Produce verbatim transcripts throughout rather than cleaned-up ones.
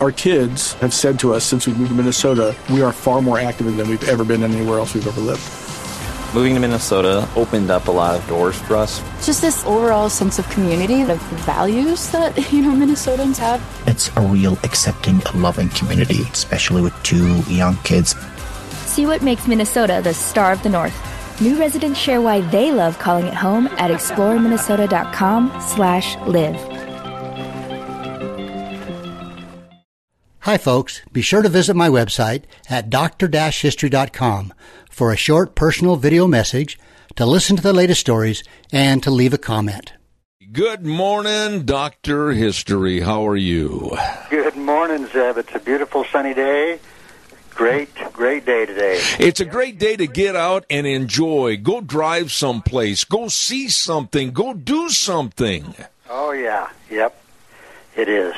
Our kids have said to us since we moved to Minnesota, we are far more active than we've ever been anywhere else we've ever lived. Moving to Minnesota opened up a lot of doors for us. Just this overall sense of community, the values that, you know, Minnesotans have. It's a real accepting, loving community, especially with two young kids. See what makes Minnesota the star of the North. New residents share why they love calling it home at exploreminnesota.com slash live. Hi, folks. Be sure to visit my website at d r dash history dot com for a short personal video message, to listen to the latest stories, and to leave a comment. Good morning, Doctor History. How are you? Good morning, Zeb. It's a beautiful sunny day. Great, great day today. It's a great day to get out and enjoy. Go drive someplace. Go see something. Go do something. Oh, yeah. Yep, it is.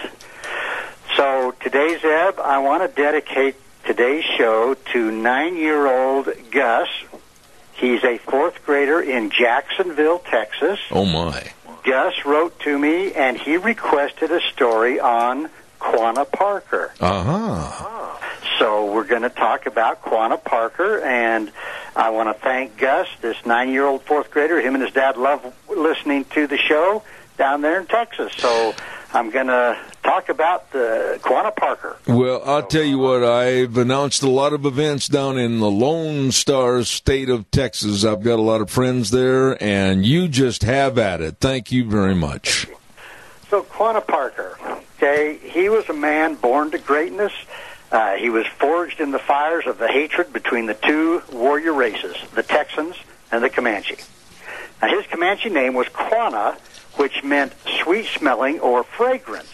So today, Zeb, I want to dedicate today's show to nine-year-old Gus. He's a fourth grader in Jacksonville, Texas. Oh, my. Gus wrote to me, and he requested a story on Quanah Parker. Uh-huh. So we're going to talk about Quanah Parker, and I want to thank Gus, this nine-year-old fourth grader. Him and his dad love listening to the show down there in Texas. So I'm going to talk about the Quanah Parker. Well, I'll tell you what, I've announced a lot of events down in the Lone Star state of Texas. I've got a lot of friends there, and you just have at it. Thank you very much. So Quanah Parker, okay, he was a man born to greatness. Uh, he was forged in the fires of the hatred between the two warrior races, the Texans and the Comanche. Now, his Comanche name was Quanah, which meant sweet-smelling or fragrance.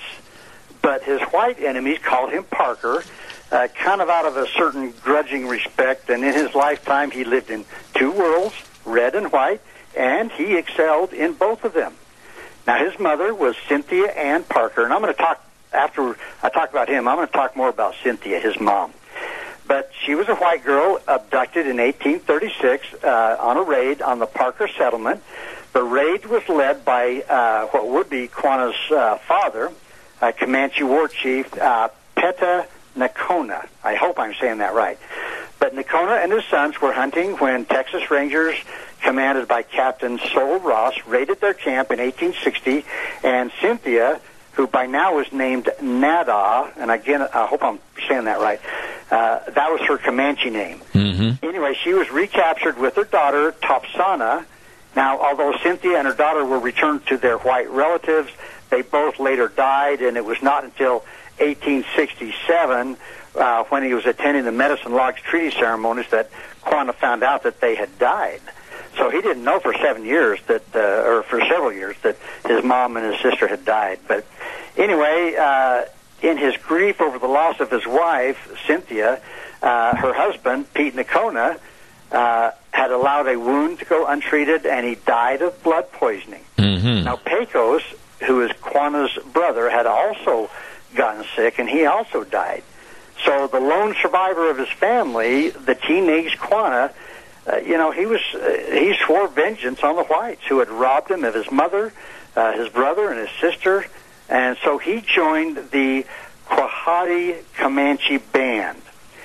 But his white enemies called him Parker, uh, kind of out of a certain grudging respect, and in his lifetime he lived in two worlds, red and white, and he excelled in both of them. Now, his mother was Cynthia Ann Parker, and I'm going to talk, after I talk about him, I'm going to talk more about Cynthia, his mom. But she was a white girl abducted in eighteen thirty-six uh, on a raid on the Parker settlement. The raid was led by uh, what would be Quanah's uh, father, uh, Comanche war chief uh, Peta Nakona. I hope I'm saying that right. But Nakona and his sons were hunting when Texas Rangers, commanded by Captain Sol Ross, raided their camp in eighteen sixty, and Cynthia, who by now was named Nada, and again, I hope I'm saying that right, uh, that was her Comanche name. Mm-hmm. Anyway, she was recaptured with her daughter, Topsana. Now, although Cynthia and her daughter were returned to their white relatives, they both later died, and it was not until eighteen sixty-seven, uh, when he was attending the Medicine Lodge Treaty ceremonies, that Quanah found out that they had died. So he didn't know for seven years that, uh, or for several years, that his mom and his sister had died. But anyway, uh, in his grief over the loss of his wife, Cynthia, uh, her husband, Pete Nakona, uh, had allowed a wound to go untreated, and he died of blood poisoning. Mm-hmm. Now, Pecos, who is Quanah's brother, had also gotten sick, and he also died. So the lone survivor of his family, the teenage Quanah, uh, you know, he was uh, he swore vengeance on the whites who had robbed him of his mother, uh, his brother, and his sister, and so he joined the Quahati Comanche Band.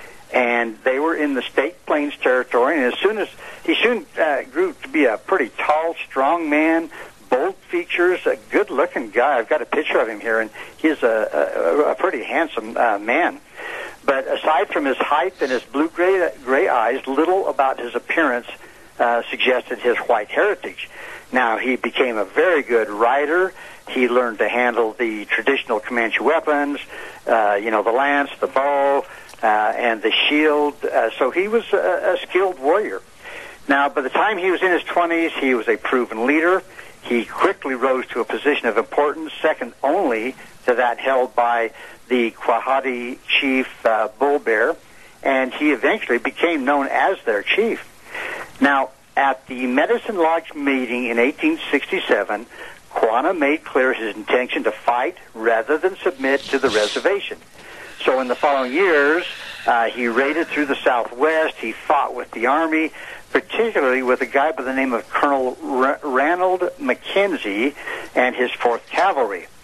And they were in the State Plains territory, and as soon as he soon uh, grew to be a pretty tall, strong man, bold features, a good-looking guy. I've got a picture of him here, and he's a, a, a pretty handsome uh, man. But aside from his height and his blue-gray gray eyes, little about his appearance uh, suggested his white heritage. Now, he became a very good rider. He learned to handle the traditional Comanche weapons, uh, you know, the lance, the bow, uh, and the shield. Uh, so he was a, a skilled warrior. Now, by the time he was in his twenties, he was a proven leader. He quickly rose to a position of importance, second only to that held by the Quahati chief, uh, Bull Bear, and he eventually became known as their chief. Now, at the Medicine Lodge meeting in eighteen sixty-seven, Quanah made clear his intention to fight rather than submit to the reservation. So in the following years, uh, he raided through the Southwest. He fought with the Army, particularly with a guy by the name of Colonel R- Ranald McKenzie and his fourth Cavalry.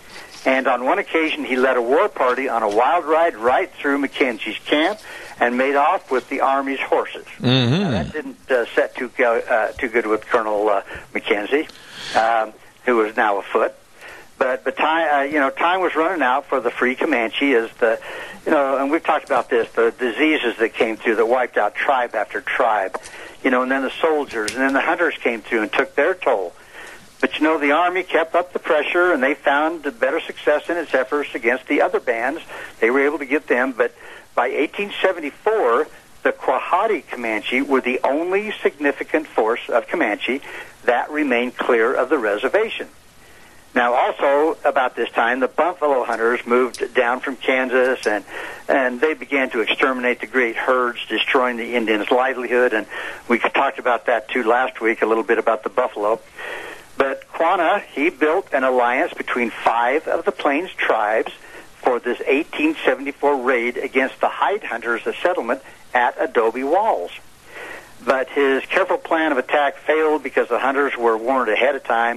And on one occasion, he led a war party on a wild ride right through Mackenzie's camp and made off with the Army's horses. Mm-hmm. Now, that didn't uh, set too, uh, too good with Colonel uh, Mackenzie, um, who was now afoot. But but time, uh, you know, time was running out for the free Comanche as the, you know, and we've talked about this, the diseases that came through that wiped out tribe after tribe, you know, and then the soldiers, and then the hunters came through and took their toll. But, you know, the Army kept up the pressure, and they found better success in its efforts against the other bands. They were able to get them, but by eighteen seventy-four, the Quahati Comanche were the only significant force of Comanche that remained clear of the reservation. Now, also, about this time, the buffalo hunters moved down from Kansas, and and they began to exterminate the great herds, destroying the Indians' livelihood, and we talked about that, too, last week, a little bit about the buffalo. But Quanah, he built an alliance between five of the Plains tribes for this eighteen seventy-four raid against the hide hunters of settlement at Adobe Walls. But his careful plan of attack failed because the hunters were warned ahead of time.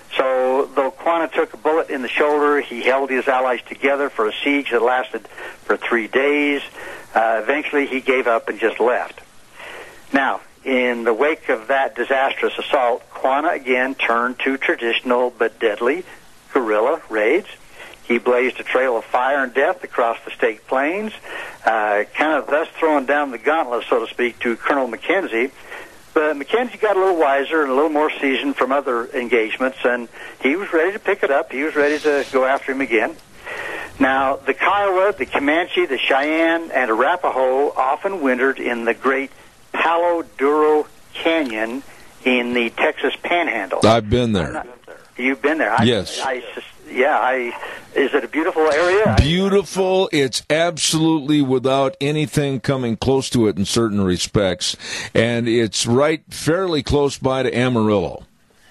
So though Quanah took a bullet in the shoulder, he held his allies together for a siege that lasted for three days. Uh, eventually he gave up and just left. Now, in the wake of that disastrous assault, Quanah again turned to traditional but deadly guerrilla raids. He blazed a trail of fire and death across the State Plains, uh, kind of thus throwing down the gauntlet, so to speak, to Colonel Mackenzie. But Mackenzie got a little wiser and a little more seasoned from other engagements, and he was ready to pick it up. He was ready to go after him again. Now, the Kiowa, the Comanche, the Cheyenne, and Arapaho often wintered in the great Palo Duro Canyon in the Texas Panhandle. I've been there. Not, you've been there? I, yes. I, yeah, I. Is it a beautiful area? Beautiful. It's absolutely without anything coming close to it in certain respects. And it's right fairly close by to Amarillo.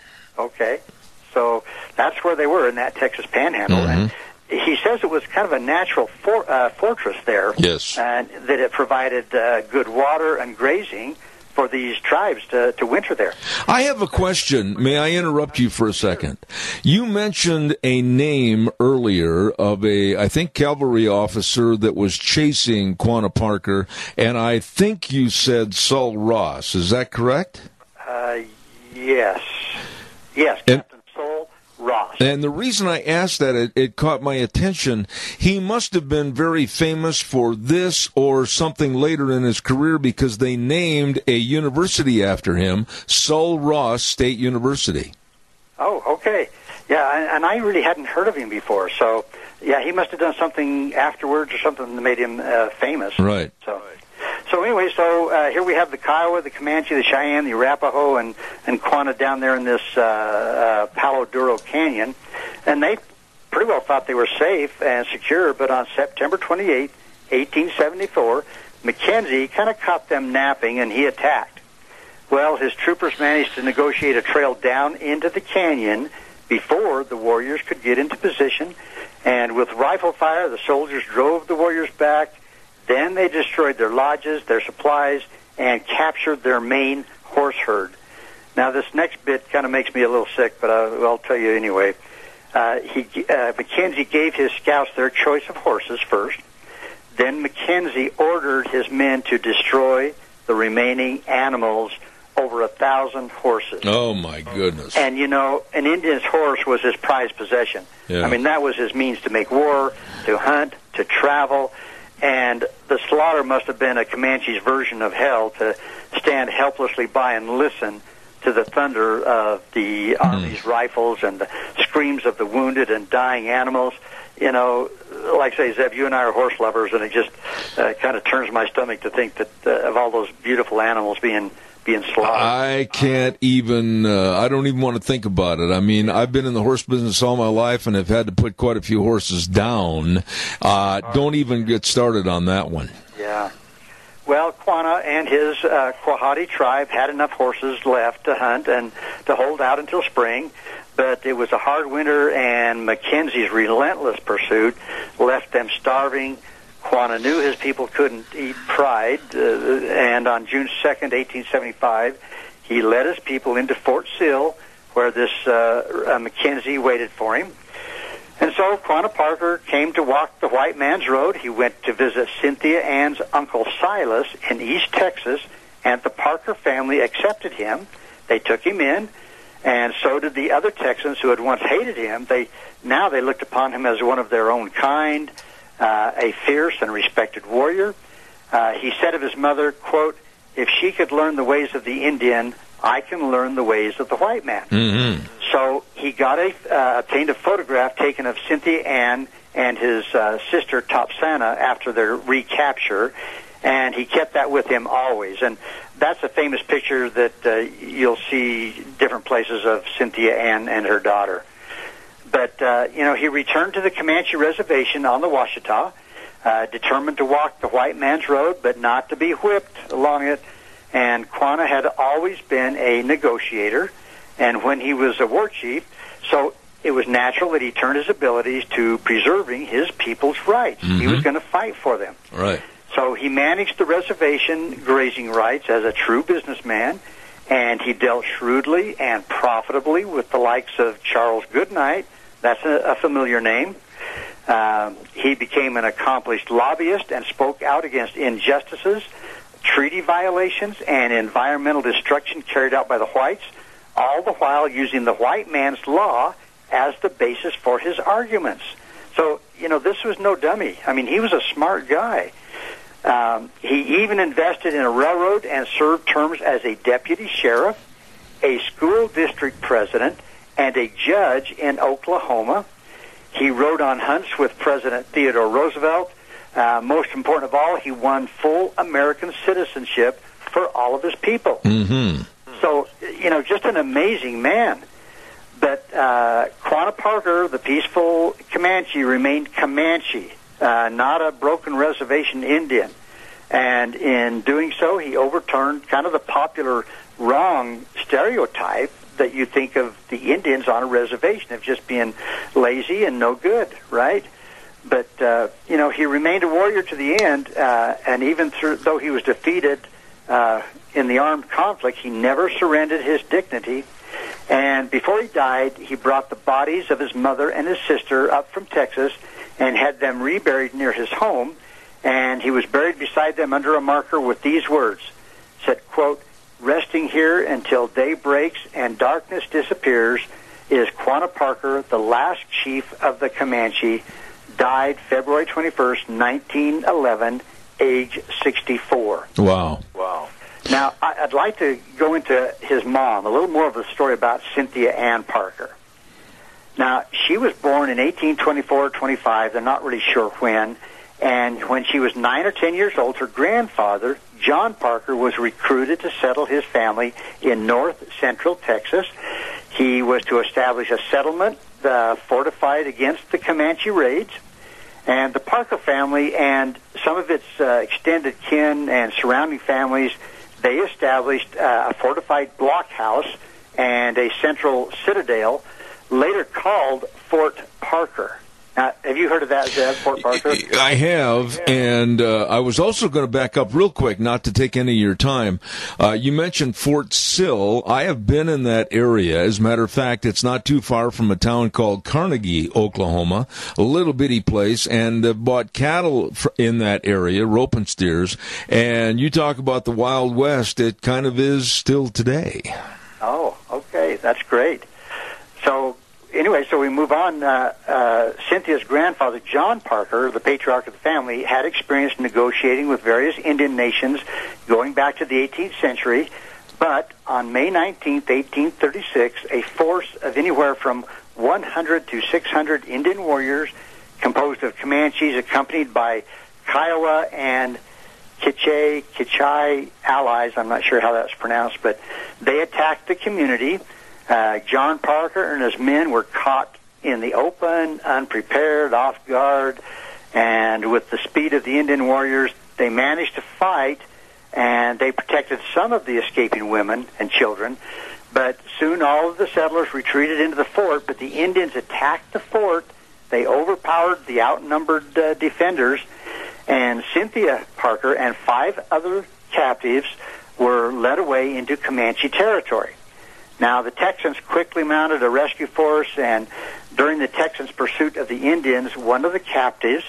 Okay. So that's where they were, in that Texas Panhandle. Mm-hmm. And he says it was kind of a natural for, uh, fortress there. Yes. And that it provided uh, good water and grazing for these tribes to, to winter there. I have a question. May I interrupt you for a second? You mentioned a name earlier of a, I think, cavalry officer that was chasing Quanah Parker, and I think you said Sul Ross. Is that correct? Uh, yes. Yes, and, Captain Sul Ross. And the reason I asked that, it, it caught my attention. He must have been very famous for this or something later in his career, because they named a university after him, Sul Ross State University. Oh, okay. Yeah, and, and I really hadn't heard of him before. So, yeah, he must have done something afterwards or something that made him uh, famous. Right. So, so anyway, so uh, here we have the Kiowa, the Comanche, the Cheyenne, the Arapaho, and, and Quanah down there in this uh, uh, Palo Duro Canyon. And they pretty well thought they were safe and secure, but on September twenty-eighth, eighteen seventy-four, Mackenzie kind of caught them napping, and he attacked. Well, his troopers managed to negotiate a trail down into the canyon before the warriors could get into position, and with rifle fire, the soldiers drove the warriors back. Then they destroyed their lodges, their supplies, and captured their main horse herd. Now, this next bit kind of makes me a little sick, but I'll, I'll tell you anyway. Uh, he, uh, Mackenzie gave his scouts their choice of horses first. Then Mackenzie ordered his men to destroy the remaining animals, over a thousand horses. Oh, my goodness. And, you know, an Indian's horse was his prized possession. Yeah. I mean, that was his means to make war, to hunt, to travel. And the slaughter must have been a Comanche's version of hell, to stand helplessly by and listen to the thunder of the mm. Army's rifles and the screams of the wounded and dying animals. You know, like I say, Zeb, you and I are horse lovers, and it just uh, kind of turns my stomach to think that uh, of all those beautiful animals being being slaughtered. I can't even, uh, I don't even want to think about it. I mean, I've been in the horse business all my life and have had to put quite a few horses down. Uh, don't even get started on that one. Yeah. Well, Quanah and his uh, Quahati tribe had enough horses left to hunt and to hold out until spring, but it was a hard winter, and Mackenzie's relentless pursuit left them starving. Quanah knew his people couldn't eat pride, uh, and on June second, eighteen seventy-five, he led his people into Fort Sill, where this uh, uh, Mackenzie waited for him. And And so Quanah Parker came to walk the white man's road. He went to visit Cynthia Ann's uncle Silas in East Texas, and the Parker family accepted him. They took him in, and so did the other Texans who had once hated him. They now they looked upon him as one of their own kind, uh, a fierce and respected warrior. Uh, he said of his mother, quote, "If she could learn the ways of the Indian, I can learn the ways of the white man." Mm-hmm. So he got a uh, obtained a photograph taken of Cynthia Ann and his uh, sister Topsana after their recapture, and he kept that with him always. And that's a famous picture that uh, you'll see different places of Cynthia Ann and her daughter. But, uh, you know, he returned to the Comanche reservation on the Washita, uh, determined to walk the white man's road, but not to be whipped along it. And Quanah had always been a negotiator, and when he was a war chief, so it was natural that he turned his abilities to preserving his people's rights. Mm-hmm. He was going to fight for them. Right. So he managed the reservation grazing rights as a true businessman, and he dealt shrewdly and profitably with the likes of Charles Goodnight. That's a, a familiar name. Um, he became an accomplished lobbyist and spoke out against injustices, treaty violations, and environmental destruction carried out by the whites, all the while using the white man's law as the basis for his arguments. So, you know, this was no dummy. I mean, he was a smart guy. Um, he even invested in a railroad and served terms as a deputy sheriff, a school district president, and a judge in Oklahoma. He rode on hunts with President Theodore Roosevelt. Uh, most important of all, he won full American citizenship for all of his people. Mm-hmm. So, you know, just an amazing man. But uh, Quanah Parker, the peaceful Comanche, remained Comanche, uh, not a broken reservation Indian. And in doing so, he overturned kind of the popular wrong stereotype that you think of the Indians on a reservation of just being lazy and no good, right? But, uh, you know, he remained a warrior to the end, uh, and even through, though he was defeated uh, in the armed conflict, he never surrendered his dignity. And before he died, he brought the bodies of his mother and his sister up from Texas and had them reburied near his home, and he was buried beside them under a marker with these words. It said, quote, "Resting here until day breaks and darkness disappears is Quanah Parker, the last chief of the Comanche, died February twenty-first, nineteen eleven, age sixty-four. Wow. Wow. Now, I'd like to go into his mom, a little more of the story about Cynthia Ann Parker. Now, she was born in eighteen twenty-four or twenty-five, they're not really sure when, and when she was nine or ten years old, her grandfather, John Parker, was recruited to settle his family in north central Texas. He was to establish a settlement uh, fortified against the Comanche raids, and the Parker family and some of its uh, extended kin and surrounding families, they established uh, a fortified blockhouse and a central citadel, later called Fort Parker. Now, have you heard of that, Zeb, Fort Parker? I have, and uh, I was also going to back up real quick, not to take any of your time. Uh, you mentioned Fort Sill. I have been in that area. As a matter of fact, it's not too far from a town called Carnegie, Oklahoma, a little bitty place, and uh, bought cattle in that area, rope and steers. And you talk about the Wild West, it kind of is still today. Oh, okay, that's great. So, anyway, so we move on. Uh, uh, Cynthia's grandfather, John Parker, the patriarch of the family, had experience negotiating with various Indian nations going back to the eighteenth century. But on May nineteenth, eighteen thirty-six, a force of anywhere from one hundred to six hundred Indian warriors, composed of Comanches, accompanied by Kiowa and Kiche, Kichai allies, I'm not sure how that's pronounced, but they attacked the community. Uh, John Parker and his men were caught in the open, unprepared, off guard, and with the speed of the Indian warriors, they managed to fight, and they protected some of the escaping women and children. But soon all of the settlers retreated into the fort, but the Indians attacked the fort. They overpowered the outnumbered uh, defenders, and Cynthia Parker and five other captives were led away into Comanche territory. Now, the Texans quickly mounted a rescue force, and during the Texans' pursuit of the Indians, one of the captives,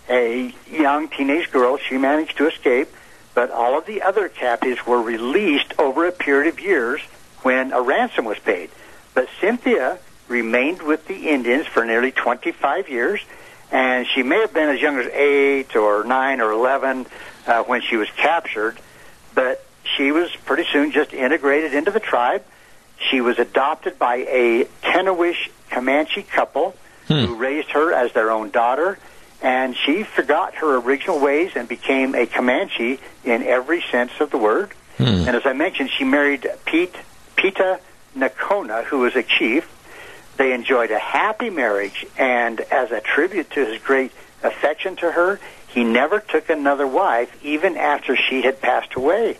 a young teenage girl, she managed to escape, but all of the other captives were released over a period of years when a ransom was paid. But Cynthia remained with the Indians for nearly twenty-five years, and she may have been as young as eight or nine or eleven uh, when she was captured, but she was pretty soon just integrated into the tribe. She was adopted by a Kennewish Comanche couple hmm. who raised her as their own daughter, and she forgot her original ways and became a Comanche in every sense of the word. Hmm. And as I mentioned, she married Pete Pita Nakona, who was a chief. They enjoyed a happy marriage, and as a tribute to his great affection to her, he never took another wife, even after she had passed away.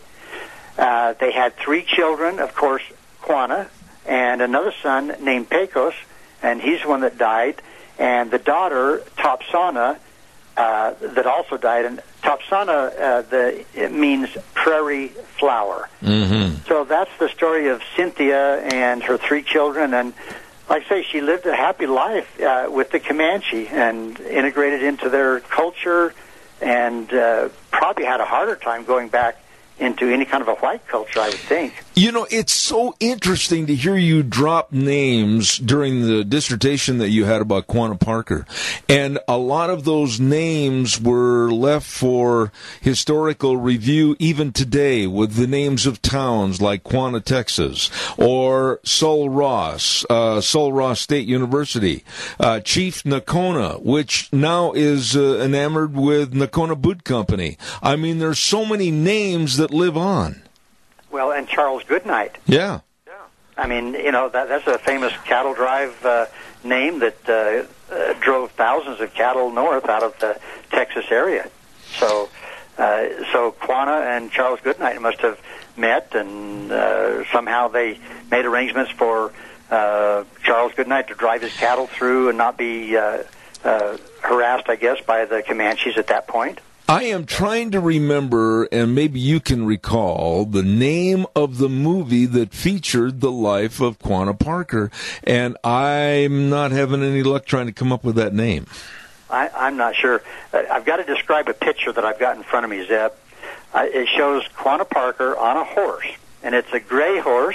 Uh, they had three children, of course, Quanah, and another son named Pecos, and he's the one that died, and the daughter, Topsana, uh, that also died. And Topsana, uh, the, it means prairie flower. Mm-hmm. So that's the story of Cynthia and her three children, and like I say, she lived a happy life uh, with the Comanche and integrated into their culture, and uh, probably had a harder time going back into any kind of a white culture, I would think. You know, it's so interesting to hear you drop names during the dissertation that you had about Quanah Parker. And a lot of those names were left for historical review even today, with the names of towns like Quanah, Texas, or Sul Ross, uh, Sul Ross State University, uh, Chief Nakona, which now is uh, enamored with Nakona Boot Company. I mean, there's so many names that live on. Well, and Charles Goodnight. Yeah. Yeah. I mean, you know, that, that's a famous cattle drive uh, name that uh, uh, drove thousands of cattle north out of the Texas area. So, uh, so Quanah and Charles Goodnight must have met, and uh, somehow they made arrangements for uh, Charles Goodnight to drive his cattle through and not be uh, uh, harassed, I guess, by the Comanches at that point. I am trying to remember, and maybe you can recall, the name of the movie that featured the life of Quanah Parker, and I'm not having any luck trying to come up with that name. I, I'm not sure. Uh, I've got to describe a picture that I've got in front of me, Zeb. Uh, it shows Quanah Parker on a horse, and it's a gray horse.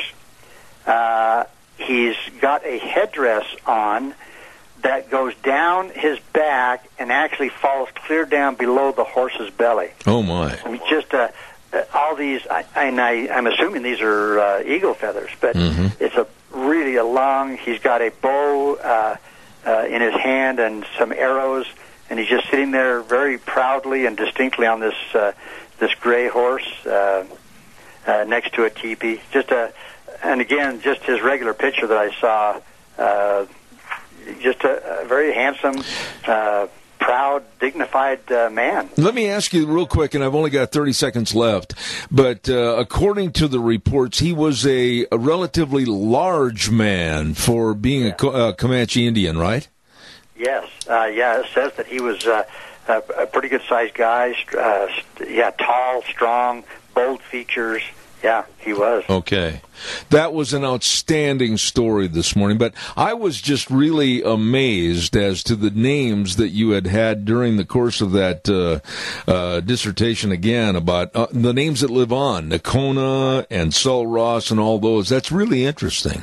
Uh, he's got a headdress on that goes down his back and actually falls clear down below the horse's belly. Oh, my. I mean, just uh, uh, all these, I, and I, I'm assuming these are uh, eagle feathers, but mm-hmm. it's a really a long, he's got a bow uh, uh, in his hand and some arrows, and he's just sitting there very proudly and distinctly on this uh, this gray horse uh, uh, next to a teepee. Just a, and again, just his regular picture that I saw, uh, just a, a very handsome, uh, proud, dignified uh, man. Let me ask you real quick, and I've only got thirty seconds left, but uh, according to the reports, he was a, a relatively large man for being yeah. a, a Comanche Indian, right? Yes. Uh, yeah, it says that he was uh, a, a pretty good-sized guy, uh, yeah, tall, strong, bold features. Yeah, he was. Okay. That was an outstanding story this morning, but I was just really amazed as to the names that you had had during the course of that uh, uh, dissertation again about uh, the names that live on, Nakona and Sul Ross and all those. That's really interesting.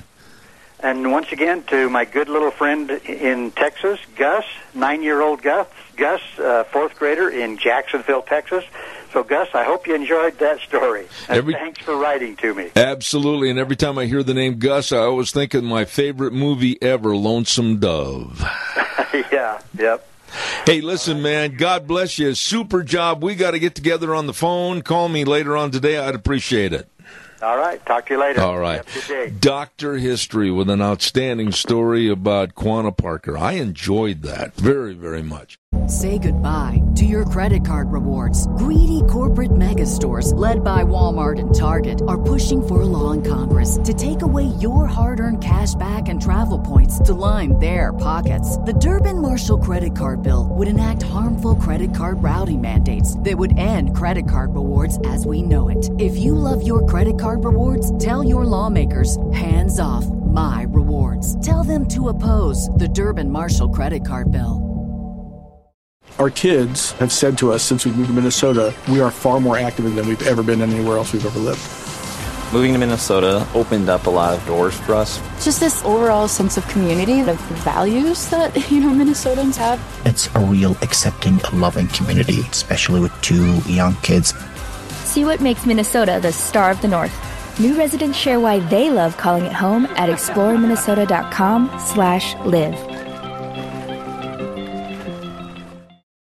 And once again, to my good little friend in Texas, Gus, nine-year-old Gus, Gus, uh, fourth grader in Jacksonville, Texas. So, Gus, I hope you enjoyed that story. And every, thanks for writing to me. Absolutely. And every time I hear the name Gus, I always think of my favorite movie ever, Lonesome Dove. Yeah, yep. Hey, listen, man, God bless you. Super job. We got to get together on the phone. Call me later on today. I'd appreciate it. All right. Talk to you later. All right. Have a good day. Doctor History with an outstanding story about Quanah Parker. I enjoyed that very, very much. Say goodbye to your credit card rewards. Greedy corporate mega stores, led by Walmart and Target, are pushing for a law in Congress to take away your hard-earned cash back and travel points to line their pockets. The Durbin-Marshall credit card bill would enact harmful credit card routing mandates that would end credit card rewards as we know it. If you love your credit card rewards, tell your lawmakers, hands off. My Rewards. Tell them to oppose the Durbin Marshall credit card bill. Our kids have said to us since we moved to Minnesota, we are far more active than we've ever been anywhere else we've ever lived. Moving to Minnesota opened up a lot of doors for us. Just this overall sense of community, of values that, you know, Minnesotans have. It's a real accepting, loving community, especially with two young kids. See what makes Minnesota the star of the North. New residents share why they love calling it home at exploreminnesota.com slash live.